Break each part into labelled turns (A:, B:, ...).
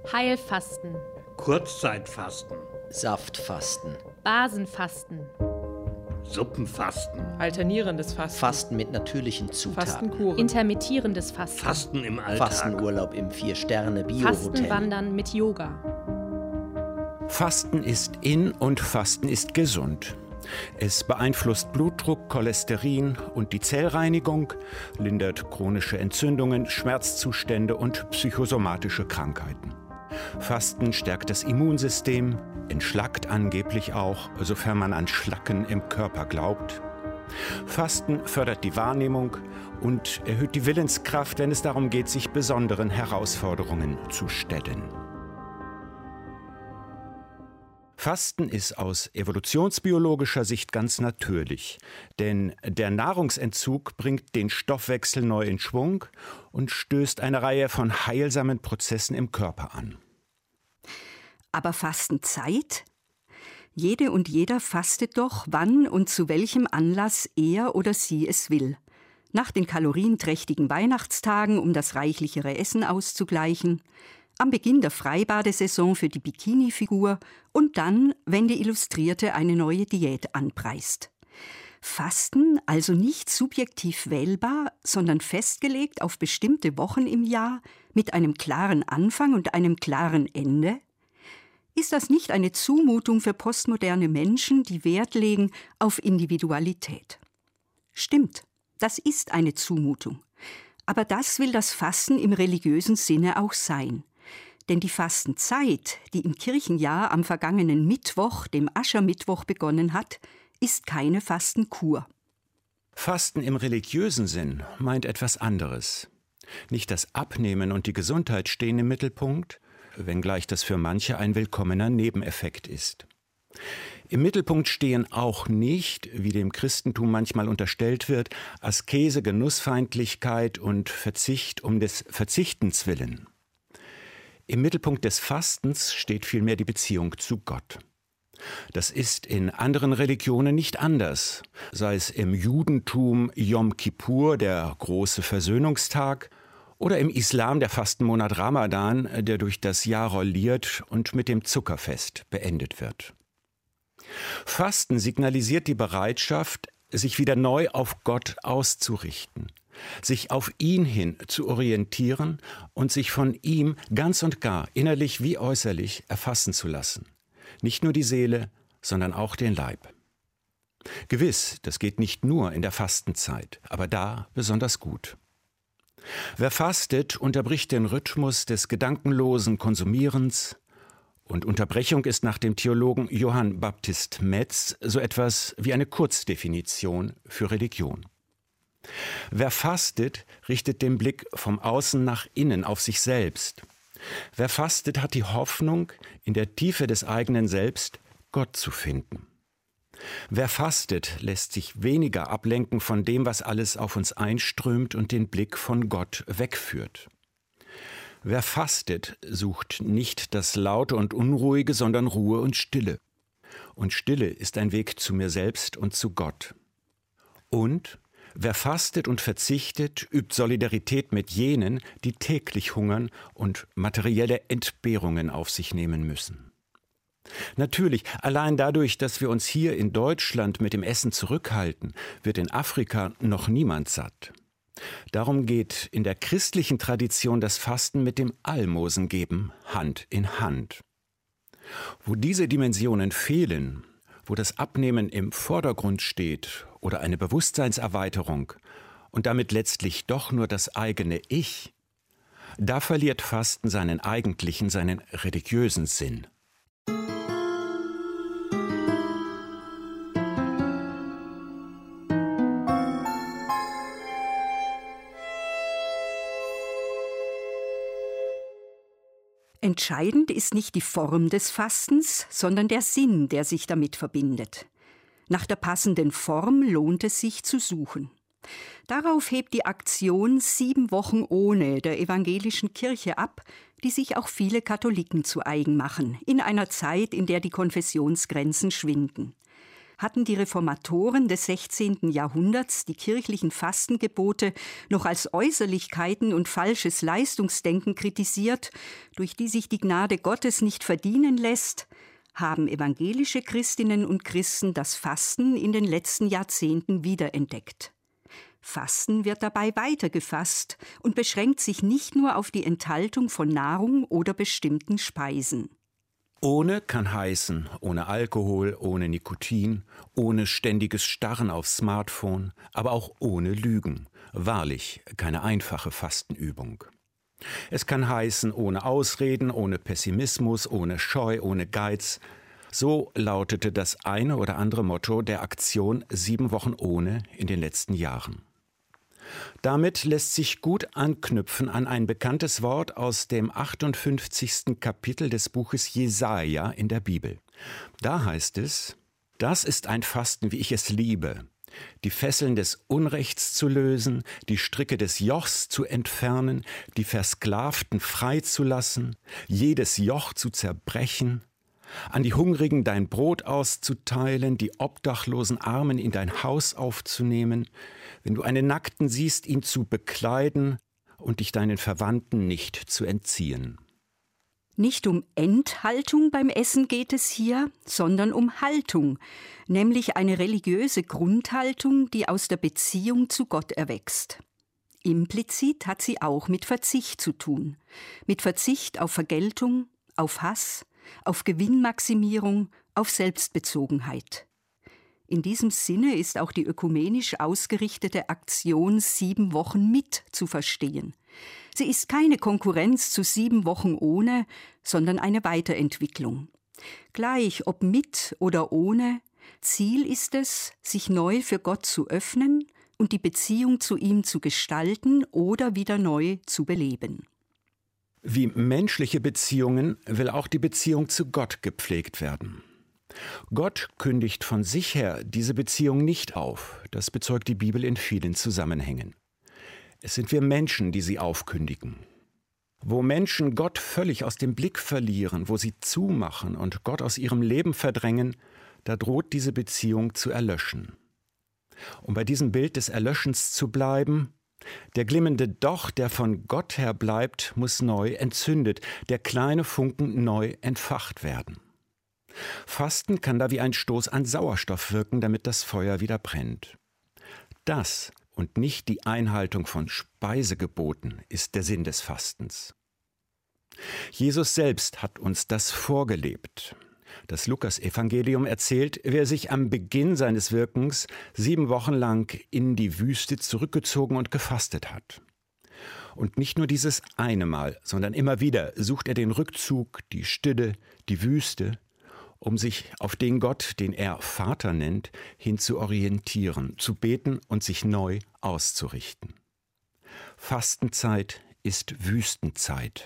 A: Heilfasten,
B: Kurzzeitfasten,
C: Saftfasten,
A: Basenfasten,
B: Suppenfasten,
D: alternierendes Fasten,
C: Fasten mit natürlichen Zutaten,
D: Fastenkuren,
A: intermittierendes Fasten,
B: Fasten im Alltag,
C: Fastenurlaub im 4-Sterne-Bio-Hotel.
A: Fastenwandern mit Yoga.
E: Fasten ist in und Fasten ist gesund. Es beeinflusst Blutdruck, Cholesterin und die Zellreinigung, lindert chronische Entzündungen, Schmerzzustände und psychosomatische Krankheiten. Fasten stärkt das Immunsystem, entschlackt angeblich auch, sofern man an Schlacken im Körper glaubt. Fasten fördert die Wahrnehmung und erhöht die Willenskraft, wenn es darum geht, sich besonderen Herausforderungen zu stellen. Fasten ist aus evolutionsbiologischer Sicht ganz natürlich, denn der Nahrungsentzug bringt den Stoffwechsel neu in Schwung und stößt eine Reihe von heilsamen Prozessen im Körper an.
F: Aber Fastenzeit? Jede und jeder fastet doch, wann und zu welchem Anlass er oder sie es will. Nach den kalorienträchtigen Weihnachtstagen, um das reichlichere Essen auszugleichen, am Beginn der Freibadesaison für die Bikini-Figur und dann, wenn die Illustrierte eine neue Diät anpreist. Fasten also nicht subjektiv wählbar, sondern festgelegt auf bestimmte Wochen im Jahr mit einem klaren Anfang und einem klaren Ende? Ist das nicht eine Zumutung für postmoderne Menschen, die Wert legen auf Individualität? Stimmt, das ist eine Zumutung. Aber das will das Fasten im religiösen Sinne auch sein. Denn die Fastenzeit, die im Kirchenjahr am vergangenen Mittwoch, dem Aschermittwoch, begonnen hat, ist keine Fastenkur.
E: Fasten im religiösen Sinn meint etwas anderes. Nicht das Abnehmen und die Gesundheit stehen im Mittelpunkt, wenngleich das für manche ein willkommener Nebeneffekt ist. Im Mittelpunkt stehen auch nicht, wie dem Christentum manchmal unterstellt wird, Askese, Genussfeindlichkeit und Verzicht um des Verzichtens willen. Im Mittelpunkt des Fastens steht vielmehr die Beziehung zu Gott. Das ist in anderen Religionen nicht anders, sei es im Judentum Yom Kippur, der große Versöhnungstag, oder im Islam der Fastenmonat Ramadan, der durch das Jahr rolliert und mit dem Zuckerfest beendet wird. Fasten signalisiert die Bereitschaft, sich wieder neu auf Gott auszurichten, sich auf ihn hin zu orientieren und sich von ihm ganz und gar, innerlich wie äußerlich, erfassen zu lassen. Nicht nur die Seele, sondern auch den Leib. Gewiss, das geht nicht nur in der Fastenzeit, aber da besonders gut. Wer fastet, unterbricht den Rhythmus des gedankenlosen Konsumierens, und Unterbrechung ist nach dem Theologen Johann Baptist Metz so etwas wie eine Kurzdefinition für Religion. Wer fastet, richtet den Blick vom Außen nach innen auf sich selbst. Wer fastet, hat die Hoffnung, in der Tiefe des eigenen Selbst Gott zu finden. Wer fastet, lässt sich weniger ablenken von dem, was alles auf uns einströmt und den Blick von Gott wegführt. Wer fastet, sucht nicht das Laute und Unruhige, sondern Ruhe und Stille. Und Stille ist ein Weg zu mir selbst und zu Gott. Und wer fastet und verzichtet, übt Solidarität mit jenen, die täglich hungern und materielle Entbehrungen auf sich nehmen müssen. Natürlich, allein dadurch, dass wir uns hier in Deutschland mit dem Essen zurückhalten, wird in Afrika noch niemand satt. Darum geht in der christlichen Tradition das Fasten mit dem Almosengeben Hand in Hand. Wo diese Dimensionen fehlen, wo das Abnehmen im Vordergrund steht oder eine Bewusstseinserweiterung und damit letztlich doch nur das eigene Ich, da verliert Fasten seinen eigentlichen, seinen religiösen Sinn.
F: Entscheidend ist nicht die Form des Fastens, sondern der Sinn, der sich damit verbindet. Nach der passenden Form lohnt es sich zu suchen. Darauf hebt die Aktion 7 Wochen ohne der evangelischen Kirche ab, die sich auch viele Katholiken zu eigen machen, in einer Zeit, in der die Konfessionsgrenzen schwinden. Hatten die Reformatoren des 16. Jahrhunderts die kirchlichen Fastengebote noch als Äußerlichkeiten und falsches Leistungsdenken kritisiert, durch die sich die Gnade Gottes nicht verdienen lässt, haben evangelische Christinnen und Christen das Fasten in den letzten Jahrzehnten wiederentdeckt. Fasten wird dabei weitergefasst und beschränkt sich nicht nur auf die Enthaltung von Nahrung oder bestimmten Speisen.
E: Ohne kann heißen, ohne Alkohol, ohne Nikotin, ohne ständiges Starren aufs Smartphone, aber auch ohne Lügen. Wahrlich keine einfache Fastenübung. Es kann heißen, ohne Ausreden, ohne Pessimismus, ohne Scheu, ohne Geiz. So lautete das eine oder andere Motto der Aktion 7 Wochen ohne in den letzten Jahren. Damit lässt sich gut anknüpfen an ein bekanntes Wort aus dem 58. Kapitel des Buches Jesaja in der Bibel. Da heißt es: Das ist ein Fasten, wie ich es liebe, die Fesseln des Unrechts zu lösen, die Stricke des Jochs zu entfernen, die Versklavten freizulassen, jedes Joch zu zerbrechen, an die Hungrigen dein Brot auszuteilen, die obdachlosen Armen in dein Haus aufzunehmen, wenn du einen Nackten siehst, ihn zu bekleiden und dich deinen Verwandten nicht zu entziehen.
F: Nicht um Enthaltung beim Essen geht es hier, sondern um Haltung, nämlich eine religiöse Grundhaltung, die aus der Beziehung zu Gott erwächst. Implizit hat sie auch mit Verzicht zu tun, mit Verzicht auf Vergeltung, auf Hass, auf Gewinnmaximierung, auf Selbstbezogenheit. In diesem Sinne ist auch die ökumenisch ausgerichtete Aktion 7 Wochen mit zu verstehen. Sie ist keine Konkurrenz zu 7 Wochen ohne, sondern eine Weiterentwicklung. Gleich ob mit oder ohne, Ziel ist es, sich neu für Gott zu öffnen und die Beziehung zu ihm zu gestalten oder wieder neu zu beleben.
E: Wie menschliche Beziehungen will auch die Beziehung zu Gott gepflegt werden. Gott kündigt von sich her diese Beziehung nicht auf. Das bezeugt die Bibel in vielen Zusammenhängen. Es sind wir Menschen, die sie aufkündigen. Wo Menschen Gott völlig aus dem Blick verlieren, wo sie zumachen und Gott aus ihrem Leben verdrängen, da droht diese Beziehung zu erlöschen. Um bei diesem Bild des Erlöschens zu bleiben: Der glimmende Docht, der von Gott her bleibt, muss neu entzündet, der kleine Funken neu entfacht werden. Fasten kann da wie ein Stoß an Sauerstoff wirken, damit das Feuer wieder brennt. Das und nicht die Einhaltung von Speisegeboten ist der Sinn des Fastens. Jesus selbst hat uns das vorgelebt. Das Lukas-Evangelium erzählt, wer sich am Beginn seines Wirkens 7 Wochen lang in die Wüste zurückgezogen und gefastet hat. Und nicht nur dieses eine Mal, sondern immer wieder sucht er den Rückzug, die Stille, die Wüste, um sich auf den Gott, den er Vater nennt, hin zu orientieren, zu beten und sich neu auszurichten. Fastenzeit ist Wüstenzeit.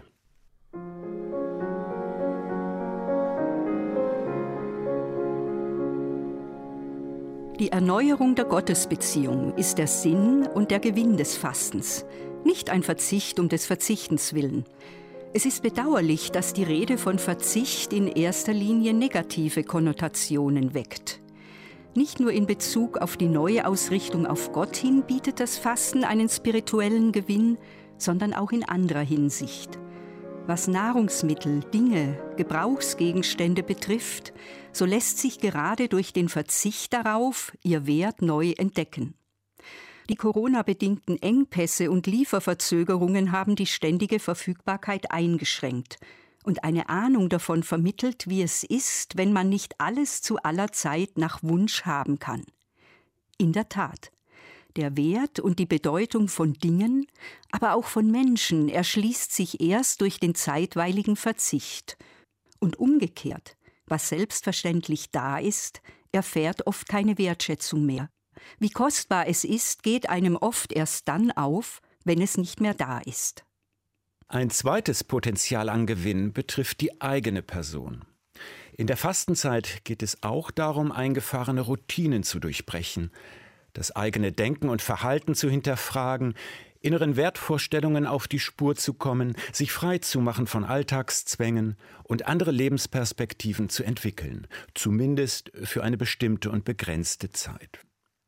F: Die Erneuerung der Gottesbeziehung ist der Sinn und der Gewinn des Fastens, nicht ein Verzicht um des Verzichtens willen. Es ist bedauerlich, dass die Rede von Verzicht in erster Linie negative Konnotationen weckt. Nicht nur in Bezug auf die neue Ausrichtung auf Gott hin bietet das Fasten einen spirituellen Gewinn, sondern auch in anderer Hinsicht. Was Nahrungsmittel, Dinge, Gebrauchsgegenstände betrifft, so lässt sich gerade durch den Verzicht darauf ihr Wert neu entdecken. Die Corona-bedingten Engpässe und Lieferverzögerungen haben die ständige Verfügbarkeit eingeschränkt und eine Ahnung davon vermittelt, wie es ist, wenn man nicht alles zu aller Zeit nach Wunsch haben kann. In der Tat, der Wert und die Bedeutung von Dingen, aber auch von Menschen erschließt sich erst durch den zeitweiligen Verzicht. Und umgekehrt, was selbstverständlich da ist, erfährt oft keine Wertschätzung mehr. Wie kostbar es ist, geht einem oft erst dann auf, wenn es nicht mehr da ist.
E: Ein zweites Potenzial an Gewinn betrifft die eigene Person. In der Fastenzeit geht es auch darum, eingefahrene Routinen zu durchbrechen, das eigene Denken und Verhalten zu hinterfragen, inneren Wertvorstellungen auf die Spur zu kommen, sich frei zu machen von Alltagszwängen und andere Lebensperspektiven zu entwickeln, zumindest für eine bestimmte und begrenzte Zeit.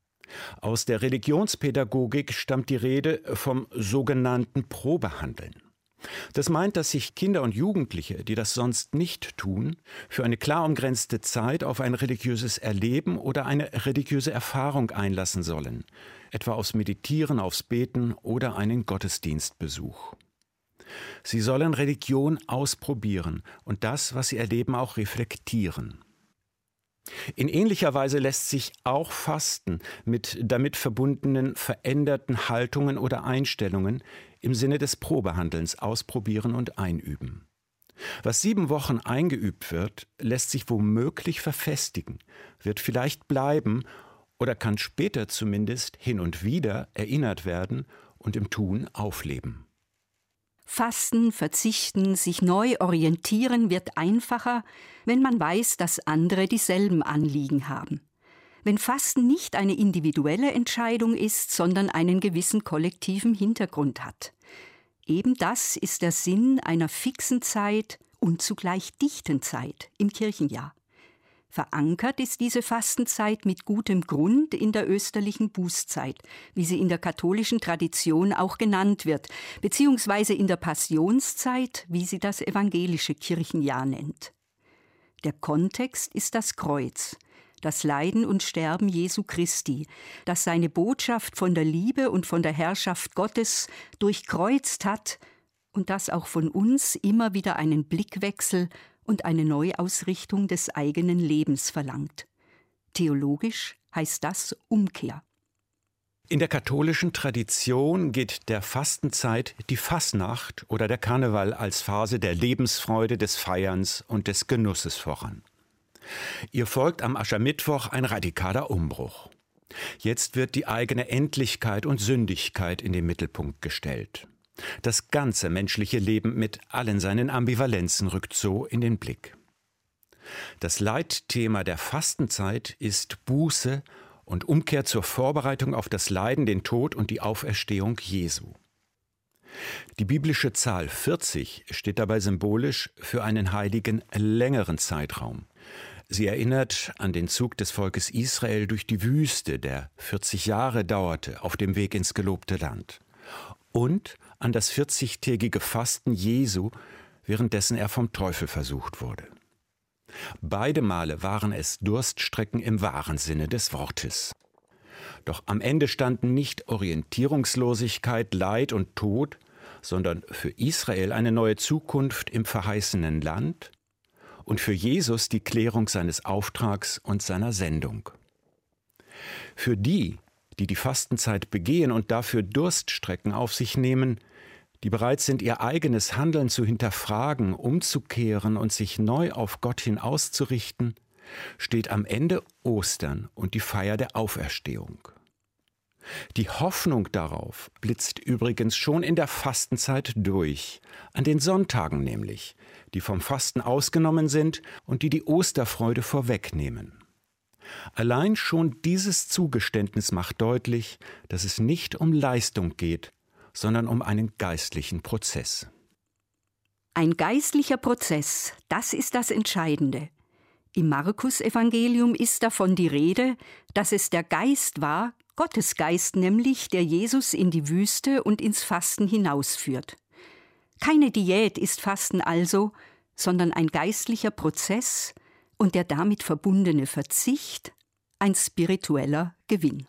E: Aus der Religionspädagogik stammt die Rede vom sogenannten Probehandeln. Das meint, dass sich Kinder und Jugendliche, die das sonst nicht tun, für eine klar umgrenzte Zeit auf ein religiöses Erleben oder eine religiöse Erfahrung einlassen sollen, etwa aufs Meditieren, aufs Beten oder einen Gottesdienstbesuch. Sie sollen Religion ausprobieren und das, was sie erleben, auch reflektieren. In ähnlicher Weise lässt sich auch Fasten mit damit verbundenen veränderten Haltungen oder Einstellungen im Sinne des Probehandelns ausprobieren und einüben. Was 7 Wochen eingeübt wird, lässt sich womöglich verfestigen, wird vielleicht bleiben oder kann später zumindest hin und wieder erinnert werden und im Tun aufleben.
F: Fasten, verzichten, sich neu orientieren wird einfacher, wenn man weiß, dass andere dieselben Anliegen haben. Wenn Fasten nicht eine individuelle Entscheidung ist, sondern einen gewissen kollektiven Hintergrund hat. Eben das ist der Sinn einer fixen Zeit und zugleich dichten Zeit im Kirchenjahr. Verankert ist diese Fastenzeit mit gutem Grund in der österlichen Bußzeit, wie sie in der katholischen Tradition auch genannt wird, beziehungsweise in der Passionszeit, wie sie das evangelische Kirchenjahr nennt. Der Kontext ist das Kreuz, das Leiden und Sterben Jesu Christi, das seine Botschaft von der Liebe und von der Herrschaft Gottes durchkreuzt hat und das auch von uns immer wieder einen Blickwechsel und eine Neuausrichtung des eigenen Lebens verlangt. Theologisch heißt das Umkehr.
E: In der katholischen Tradition geht der Fastenzeit die Fasnacht oder der Karneval als Phase der Lebensfreude, des Feierns und des Genusses voran. Ihr folgt am Aschermittwoch ein radikaler Umbruch. Jetzt wird die eigene Endlichkeit und Sündigkeit in den Mittelpunkt gestellt. Das ganze menschliche Leben mit allen seinen Ambivalenzen rückt so in den Blick. Das Leitthema der Fastenzeit ist Buße und Umkehr zur Vorbereitung auf das Leiden, den Tod und die Auferstehung Jesu. Die biblische Zahl 40 steht dabei symbolisch für einen heiligen, längeren Zeitraum. Sie erinnert an den Zug des Volkes Israel durch die Wüste, der 40 Jahre dauerte, auf dem Weg ins gelobte Land. Und an das 40-tägige Fasten Jesu, währenddessen er vom Teufel versucht wurde. Beide Male waren es Durststrecken im wahren Sinne des Wortes. Doch am Ende standen nicht Orientierungslosigkeit, Leid und Tod, sondern für Israel eine neue Zukunft im verheißenen Land und für Jesus die Klärung seines Auftrags und seiner Sendung. Für die die Fastenzeit begehen und dafür Durststrecken auf sich nehmen, die bereit sind, ihr eigenes Handeln zu hinterfragen, umzukehren und sich neu auf Gott hin auszurichten, steht am Ende Ostern und die Feier der Auferstehung. Die Hoffnung darauf blitzt übrigens schon in der Fastenzeit durch, an den Sonntagen nämlich, die vom Fasten ausgenommen sind und die Osterfreude vorwegnehmen. Allein schon dieses Zugeständnis macht deutlich, dass es nicht um Leistung geht, sondern um einen geistlichen Prozess.
F: Ein geistlicher Prozess, das ist das Entscheidende. Im Markus-Evangelium ist davon die Rede, dass es der Geist war, Gottes Geist nämlich, der Jesus in die Wüste und ins Fasten hinausführt. Keine Diät ist Fasten also, sondern ein geistlicher Prozess und der damit verbundene Verzicht, ein spiritueller Gewinn.